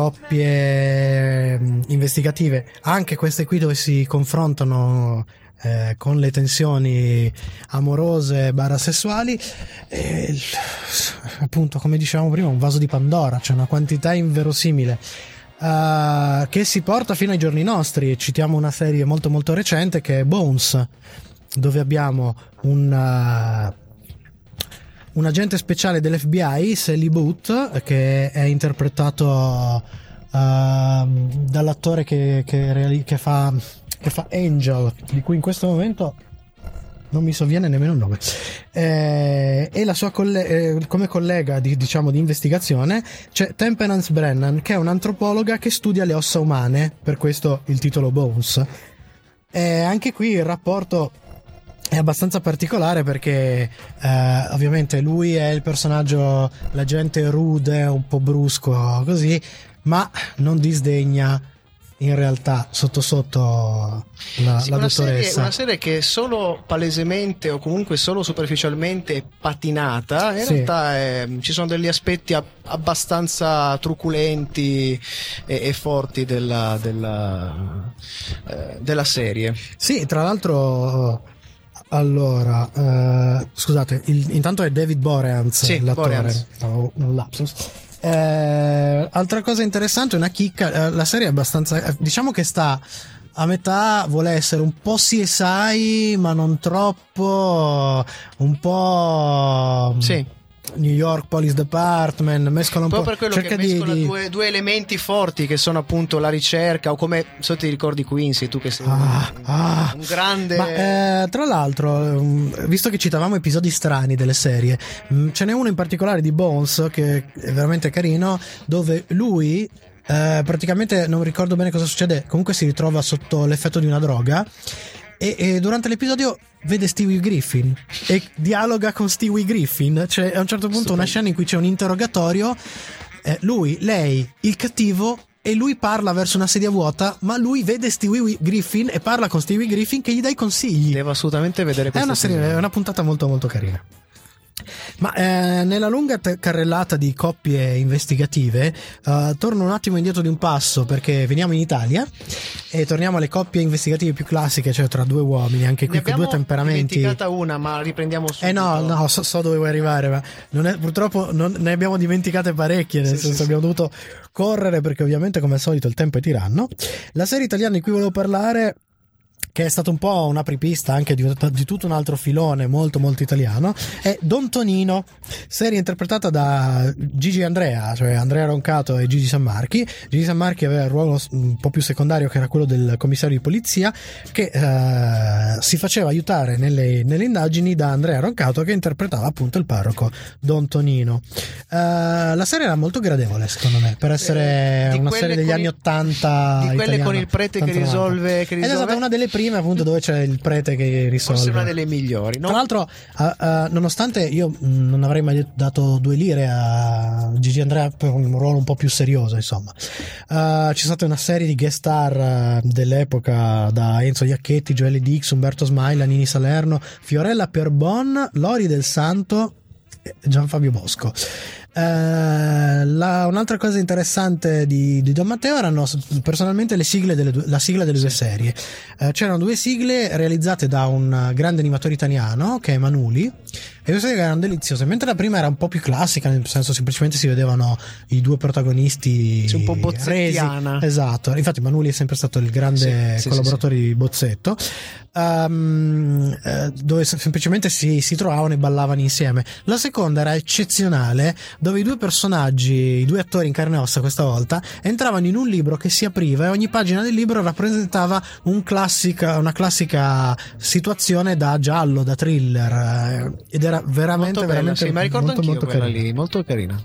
coppie mh, investigative, anche queste qui dove si confrontano eh, con le tensioni amorose barra sessuali, eh, il- appunto, come dicevamo prima, un vaso di Pandora, c'è una quantità inverosimile eh, che si porta fino ai giorni nostri. Citiamo una serie molto molto recente che è Bones, dove abbiamo un eh, un agente speciale dell'F B I, Sally Booth, che è interpretato ehm, dall'attore che, che, reali- che fa che fa Angel, di cui in questo momento non mi sovviene nemmeno il nome, eh, e la sua colle- eh, come collega di, diciamo di investigazione c'è Temperance Brennan, che è un'antropologa che studia le ossa umane, per questo il titolo Bones. E anche qui il rapporto è abbastanza particolare, perché eh, ovviamente lui è il personaggio, l'agente rude, un po' brusco così, ma non disdegna in realtà sotto sotto la, Sì, la una, serie, dottoressa. una serie che è solo palesemente o comunque solo superficialmente patinata, in Sì. realtà è- ci sono degli aspetti ab- abbastanza truculenti e, e forti della, della, eh, della serie. Sì, tra l'altro, allora, eh, scusate, il- intanto è David Boreanaz, Sì, l'attore. Boreanaz. Stavo- un lapsus. Eh, altra cosa interessante, una chicca, eh, la serie è abbastanza, eh, diciamo che sta a metà, vuole essere un po' C S I ma non troppo, un po' Sì. New York Police Department, mescola un po', Proprio per quello cerca che di, mescola di- due, due elementi forti che sono appunto la ricerca, o come so ti ricordi Quincy, tu che sei un- Ah, ah. un grande Ma eh, tra l'altro, um, visto che citavamo episodi strani delle serie, um, ce n'è uno in particolare di Bones che è veramente carino, dove lui eh, praticamente, non ricordo bene cosa succede, comunque si ritrova sotto l'effetto di una droga e, e durante l'episodio vede Stewie Griffin e dialoga con Stewie Griffin. C'è a un certo punto una scena in cui c'è un interrogatorio, eh, lui, lei, il cattivo e lui parla verso una sedia vuota, ma lui vede Stewie Griffin e parla con Stewie Griffin che gli dà i consigli. Devo assolutamente vedere È questa una serie, è una puntata molto molto carina. Ma eh, nella lunga te- carrellata di coppie investigative uh, torno un attimo indietro di un passo, perché veniamo in Italia e torniamo alle coppie investigative più classiche, cioè tra due uomini, anche qui con due temperamenti. Ne abbiamo dimenticata una, ma riprendiamo subito. Eh no, no, so, so dove vuoi arrivare, ma non è, purtroppo non, ne abbiamo dimenticate parecchie, nel sì, senso sì, abbiamo sì. dovuto correre perché ovviamente come al solito il tempo è tiranno. La serie italiana di cui volevo parlare, che è stato un po' un apripista anche di, di tutto un altro filone molto molto italiano, è Don Tonino, serie interpretata da Gigi Andrea, cioè Andrea Roncato e Gigi Sammarchi. Gigi Sammarchi aveva il ruolo un po' più secondario, che era quello del commissario di polizia, che eh, si faceva aiutare nelle, nelle indagini da Andrea Roncato, che interpretava appunto il parroco Don Tonino. Eh, la serie era molto gradevole secondo me per essere eh, una serie degli anni il, ottanta di quelle italiana, con il prete che risolve, che risolve. Ed è stata una delle prime appunto dove c'è il prete che risolve, forse una delle migliori, no? Tra l'altro uh, uh, nonostante io mh, non avrei mai dato due lire a Gigi Andrea per un ruolo un po' più serioso, insomma, uh, c'è stata una serie di guest star uh, dell'epoca da Enzo Iacchetti, Joelle Dix, Umberto Smaila, Nini Salerno, Fiorella Pierbon, Lori del Santo e Gian Fabio Bosco. Uh, la, un'altra cosa interessante di, di Don Matteo erano personalmente le sigle delle due, la sigla delle due serie. Uh, c'erano due sigle realizzate da un grande animatore italiano che è Manuli, e queste erano deliziose, mentre la prima era un po' più classica, nel senso semplicemente si vedevano i due protagonisti, sì, un po' bozzettiana. Resi. Esatto, infatti Manuli è sempre stato il grande sì, collaboratore sì, sì. di Bozzetto, um, eh, dove semplicemente si, si trovavano e ballavano insieme. La seconda era eccezionale, dove i due personaggi, i due attori in carne e ossa questa volta, entravano in un libro che si apriva e ogni pagina del libro rappresentava un classica, una classica situazione da giallo, da thriller, ed era veramente molto bella, veramente sì, ma ricordo molto, anch'io molto quella carina. lì, molto carina.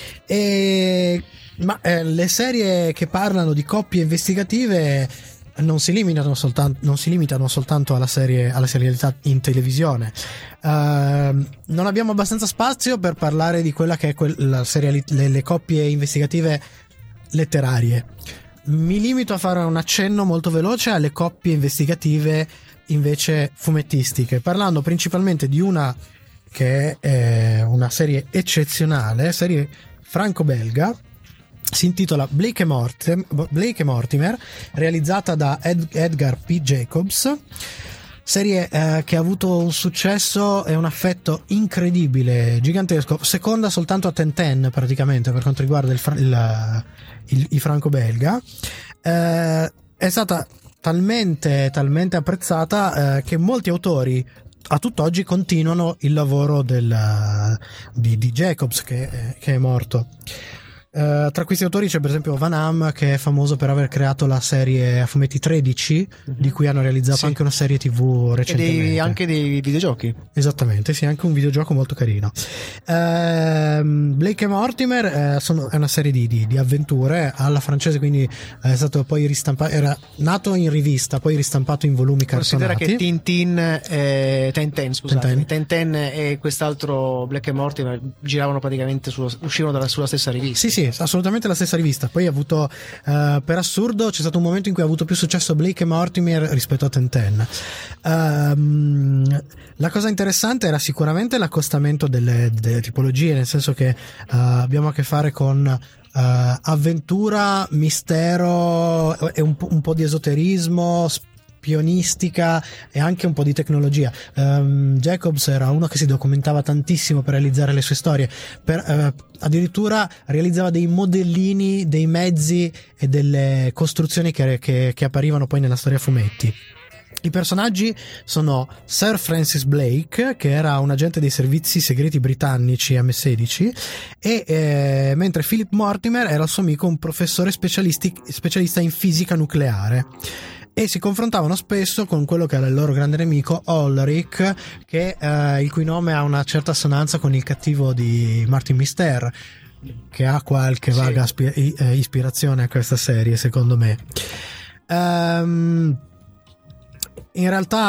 E ma eh, le serie che parlano di coppie investigative non si limitano soltanto, non si limitano soltanto alla serie, alla serialità in televisione. Uh, non abbiamo abbastanza spazio per parlare di quella che è quel, la seriali, le, le coppie investigative letterarie. Mi limito a fare un accenno molto veloce alle coppie investigative invece fumettistiche, parlando principalmente di una che è una serie eccezionale, serie franco-belga. Si intitola Blake e, Mortimer, Blake e Mortimer, realizzata da Ed, Edgar P. Jacobs, serie eh, che ha avuto un successo e un affetto incredibile, gigantesco, seconda soltanto a Tintin praticamente per quanto riguarda il, il, il, il franco-belga. Eh, è stata talmente, talmente apprezzata eh, che molti autori a tutt'oggi continuano il lavoro del, di, di Jacobs che, che è morto. Uh, tra questi autori c'è per esempio Van Hamme, che è famoso per aver creato la serie a fumetti tredici, mm-hmm. di cui hanno realizzato sì. anche una serie tv recentemente. E dei, anche dei videogiochi. Esattamente, sì, anche un videogioco molto carino. Uh, Blake e Mortimer uh, sono, è una serie di, di, di avventure alla francese, quindi è stato poi ristampato, era nato in rivista, poi ristampato in volumi cartonati. Considera che Tintin, eh, Tintin, scusate, Tintin. Tintin e quest'altro Blake e Mortimer giravano praticamente sullo, uscivano dalla, sulla stessa rivista. Sì, sì, assolutamente la stessa rivista. Poi ha avuto uh, per assurdo c'è stato un momento in cui ha avuto più successo Blake e Mortimer rispetto a Tintin. Uh, la cosa interessante era sicuramente l'accostamento delle, delle tipologie, nel senso che uh, abbiamo a che fare con uh, avventura, mistero e un, un po' di esoterismo, pionistica e anche un po' di tecnologia. um, Jacobs era uno che si documentava tantissimo per realizzare le sue storie, per, uh, addirittura realizzava dei modellini dei mezzi e delle costruzioni che, che, che apparivano poi nella storia a fumetti. I personaggi sono Sir Francis Blake, che era un agente dei servizi segreti britannici M sedici, e eh, mentre Philip Mortimer era il suo amico, un professore specialista in fisica nucleare, e si confrontavano spesso con quello che era il loro grande nemico Ulrich, che eh, il cui nome ha una certa assonanza con il cattivo di Martin Mister, che ha qualche sì. vaga aspi- ispirazione a questa serie, secondo me. Um, in realtà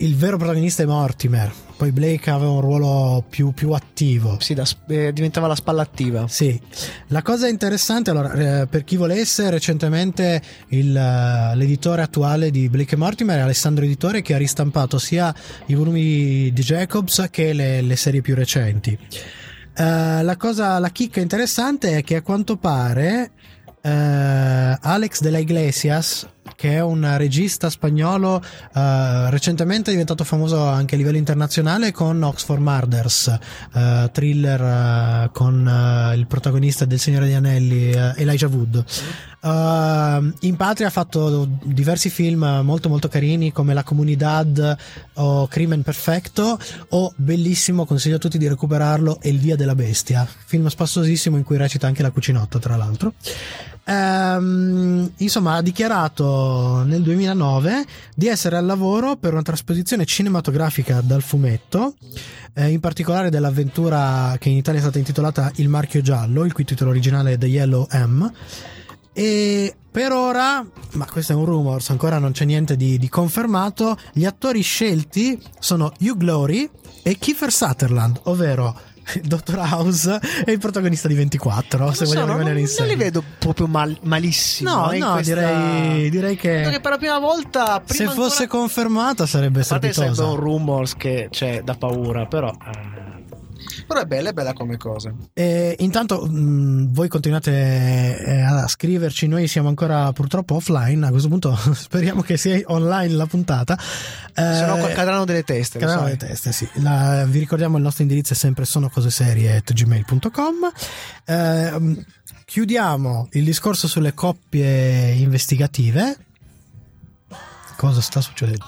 il vero protagonista è Mortimer, poi Blake aveva un ruolo più, più attivo. Sì, da, eh, diventava la spalla attiva. Sì, la cosa interessante, allora, eh, per chi volesse, recentemente il, uh, l'editore attuale di Blake e Mortimer è Alessandro Editore, che ha ristampato sia i volumi di Jacobs che le, le serie più recenti. Uh, la cosa, la chicca interessante è che a quanto pare uh, Alex de la Iglesias, che è un regista spagnolo, uh, recentemente è diventato famoso anche a livello internazionale con Oxford Murders, uh, thriller uh, con uh, il protagonista del Signore degli Anelli, uh, Elijah Wood. Uh, in patria ha fatto diversi film molto molto carini come La Comunidad o Crimen Perfecto, o bellissimo, consiglio a tutti di recuperarlo, El Dia della Bestia, film spassosissimo in cui recita anche la cucinotta, tra l'altro. Um, insomma, ha dichiarato nel duemilanove di essere al lavoro per una trasposizione cinematografica dal fumetto, eh, in particolare dell'avventura che in Italia è stata intitolata Il Marchio Giallo, il cui titolo originale è The Yellow M. E per ora, ma questo è un rumors, ancora non c'è niente di, di confermato, gli attori scelti sono Hugh Laurie e Kiefer Sutherland, ovvero Doctor House e il protagonista di ventiquattro, se so, vogliamo non, rimanere in non serie. li vedo proprio mal, malissimo. No, eh, no, questa... direi, direi che, Perché per la prima volta, prima se fosse ancora... confermata sarebbe a parte strepitosa. sarebbe un rumors che c'è da paura, però eh... però è bella, è bella come cosa. E intanto mh, voi continuate eh, a scriverci, noi siamo ancora purtroppo offline, a questo punto speriamo che sia online la puntata, eh, se no cadranno delle teste, cadranno delle teste, sì. La, vi ricordiamo il nostro indirizzo è sempre sonocoseserie at gmail punto com. eh, chiudiamo il discorso sulle coppie investigative. Cosa sta succedendo?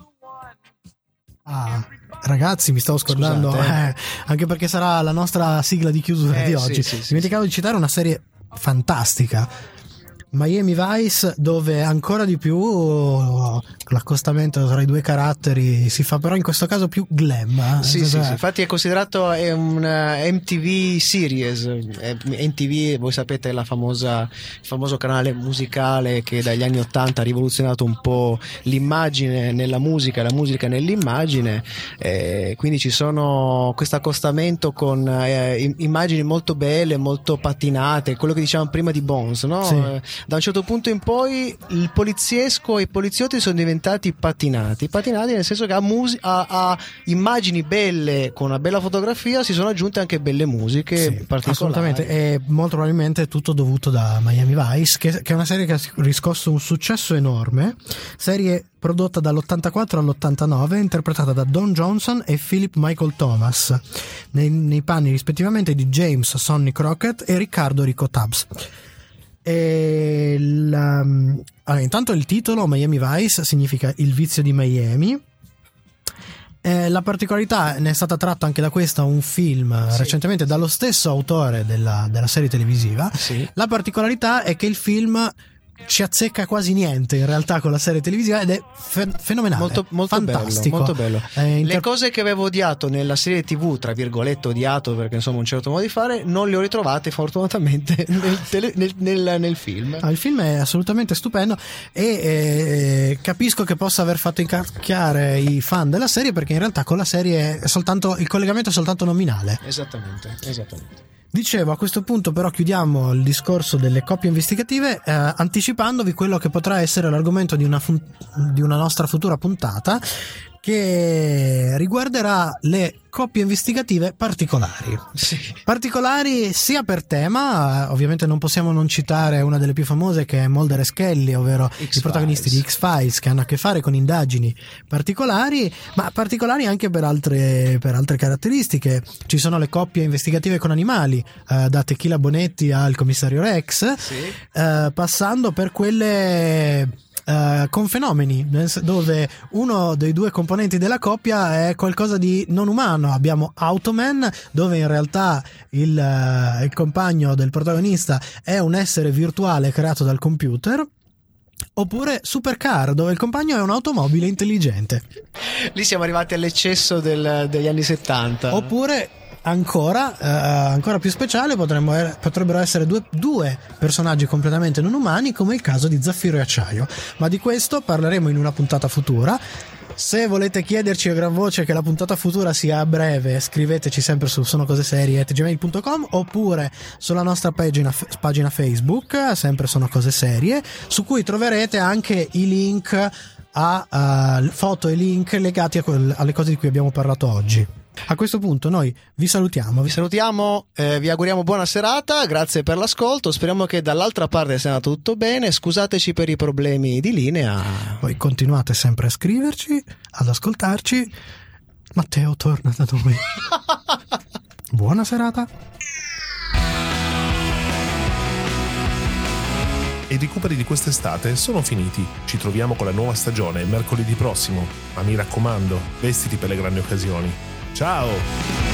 Ah, ragazzi, mi stavo scordando, Scusate, eh, anche perché sarà la nostra sigla di chiusura eh, di sì, oggi. sì, sì, Dimenticavo sì. di citare una serie fantastica, Miami Vice, dove ancora di più l'accostamento tra i due caratteri si fa, però in questo caso più glam. Eh? Sì, sì, Cioè, sì, infatti è considerato è un uh, M T V series. eh, M T V, voi sapete, è la famosa, il famoso canale musicale che dagli anni ottanta ha rivoluzionato un po' l'immagine nella musica e la musica nell'immagine, eh, quindi ci sono questo accostamento con eh, immagini molto belle, molto pattinate, quello che dicevamo prima di Bones, no? Sì. Eh, da un certo punto in poi il poliziesco e i poliziotti sono diventati patinati, patinati nel senso che a, mus- a, a immagini belle con una bella fotografia si sono aggiunte anche belle musiche, sì, particolari. assolutamente, e molto probabilmente tutto dovuto da Miami Vice, che, che è una serie che ha riscosso un successo enorme, serie prodotta dall'ottantaquattro all'ottantanove, interpretata da Don Johnson e Philip Michael Thomas nei, nei panni rispettivamente di James Sonny Crockett e Riccardo Rico Tubbs. E la, allora, intanto il titolo Miami Vice significa il vizio di Miami. Eh, la particolarità, ne è stata tratta anche da questa un film sì, recentemente dallo stesso autore della, della serie televisiva. Sì. La particolarità è che il film ci azzecca quasi niente in realtà con la serie televisiva ed è fe- fenomenale, molto, molto fantastico, bello, molto bello. Eh, inter- le cose che avevo odiato nella serie tv, tra virgolette odiato perché insomma un certo modo di fare, non le ho ritrovate fortunatamente nel, tele, nel, nel, nel film. Ah, il film è assolutamente stupendo e eh, capisco che possa aver fatto incacchiare i fan della serie, perché in realtà con la serie è soltanto il collegamento è soltanto nominale. Esattamente, esattamente. Dicevo, a questo punto però chiudiamo il discorso delle coppie investigative eh, anticipandovi quello che potrà essere l'argomento di una, fun- di una nostra futura puntata, che riguarderà le coppie investigative particolari. Sì. Particolari sia per tema, ovviamente non possiamo non citare una delle più famose, che è Mulder e Scully, ovvero X-Files. I protagonisti di X-Files, che hanno a che fare con indagini particolari, ma particolari anche per altre, per altre caratteristiche. Ci sono le coppie investigative con animali, eh, da Tequila Bonetti al commissario Rex, Sì. eh, passando per quelle Uh, con fenomeni, dove uno dei due componenti della coppia è qualcosa di non umano. Abbiamo Automan, dove in realtà il, uh, il compagno del protagonista è un essere virtuale creato dal computer. Oppure Supercar, dove il compagno è un'automobile intelligente. Lì siamo arrivati all'eccesso del, degli anni settanta. Oppure ancora, eh, ancora più speciale, potremmo, potrebbero essere due, due personaggi completamente non umani, come il caso di Zaffiro e Acciaio, ma di questo parleremo in una puntata futura. Se volete chiederci a gran voce che la puntata futura sia a breve, scriveteci sempre su sonocoseserie chiocciola gmail punto com oppure sulla nostra pagina, pagina Facebook, sempre Sono Cose Serie, su cui troverete anche i link a uh, foto e link legati a quel, alle cose di cui abbiamo parlato oggi. A questo punto noi vi salutiamo. Vi salutiamo, eh, vi auguriamo buona serata, grazie per l'ascolto, speriamo che dall'altra parte sia andato tutto bene, scusateci per i problemi di linea. Poi continuate sempre a scriverci, ad ascoltarci. Matteo torna da noi. Buona serata. E i recuperi di quest'estate sono finiti. Ci troviamo con la nuova stagione mercoledì prossimo. Ma mi raccomando, vestiti per le grandi occasioni. Ciao!